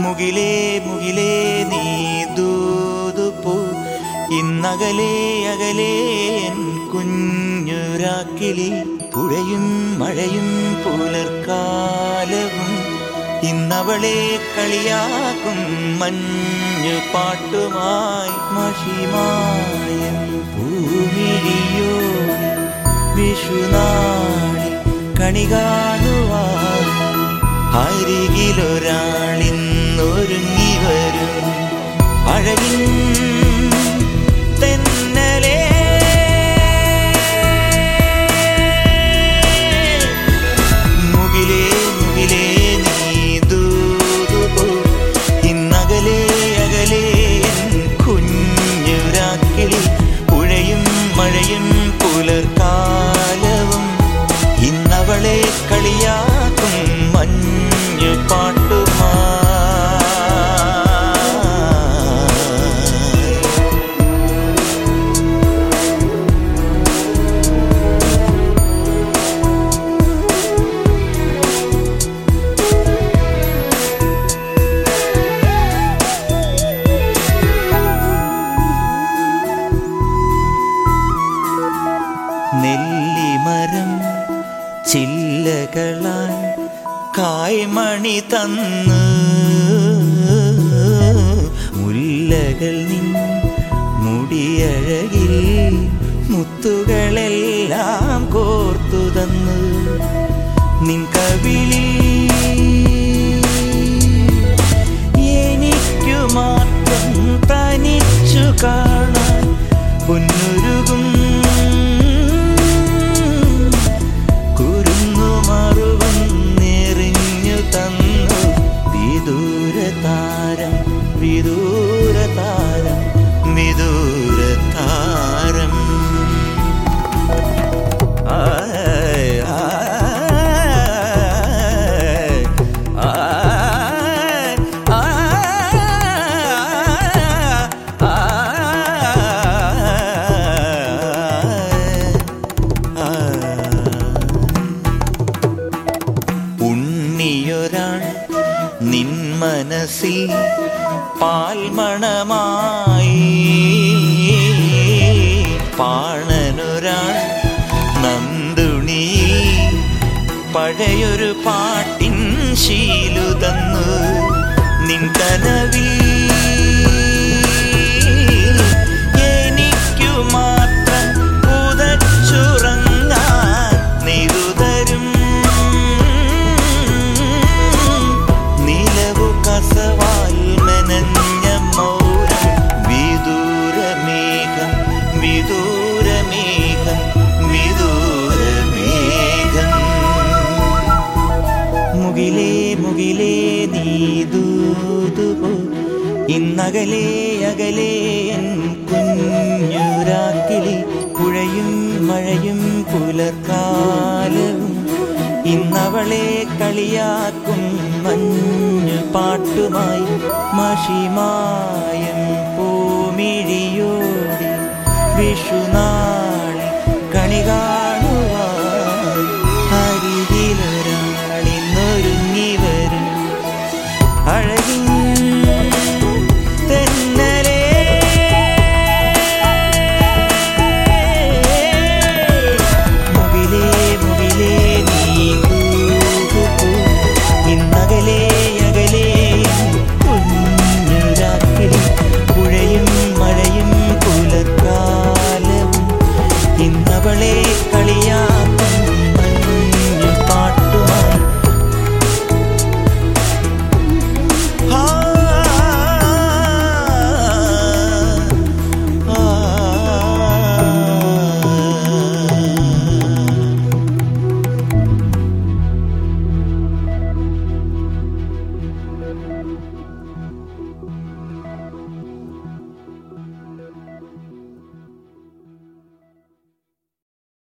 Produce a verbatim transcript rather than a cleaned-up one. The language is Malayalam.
മുകിലേ മുകിലേ നീ ദൂതുപോ ഇന്നകലേ അകലേ എൻ കുഞ്ഞുരാക്കിളി പുഴയും മഴയും പുലർക്കാലവും ഇന്നവളെ കളിയാക്കും മഞ്ഞു പാട്ടുമായി മഷിമായൻ ഭൂമിഴിയോടെ വിഷുനാളിൽ കണി കാണുവാൻ അരികിലൊരാളിന്നൊരുങ്ങി വരും അഴകിൻ തെന്നലേ മുകിലേ മുകിലേ നീ ദൂതുപോ ഇന്നകലേ അകലേ കുഞ്ഞുരാക്കിളി പുഴയും മഴയും പുലർക്കാലവും ഇന്നവളെ കളിയാക്കും മഞ്ഞു പാട്ടുമാ നെല്ലിമരം ചില്ലകളാൽ കായ്മണി തന്ന് മുല്ലകൾ നിൻ മുടിയഴകിൽ മുത്തുകളെല്ലാം കോർത്തു തന്ന് നിൻ കവിളിൽ എനിക്കു മാത്രം തനിച്ചു കാണാൻ പൊന്നുരുകും വിദൂരതാരം വിദൂരതാരം വിദൂരതാരം ഉണ്ണിയൊരാൾ നിൻ മനസ്സിൽ പാൽമണമായി പാണനൊരാൾ നന്ദുണിയിൽ പഴയൊരു പാട്ടിൻ ശീലു തന്നു നിൻ കനവിൽ എനിക്കു മാത്രം പുതച്ചുറങ്ങാൻ നെയ്തുതരും കസവാൽ മെനഞ്ഞ മൗനം വിദൂരമേഘം വിദൂരമേഘം വിദൂരമേഘം മുകിലേ മുകിലേ നീ ദൂതുപോ ഇന്നകലേ അകലേ കുഞ്ഞുരാക്കിളി പുഴയും മഴയും പുലർക്കാലവും ഇന്നവളെ കളിയാക്കും മഞ്ഞു പാട്ടുമായി മഷിമായം പൂമിഴിയോടെ വിഷുനാ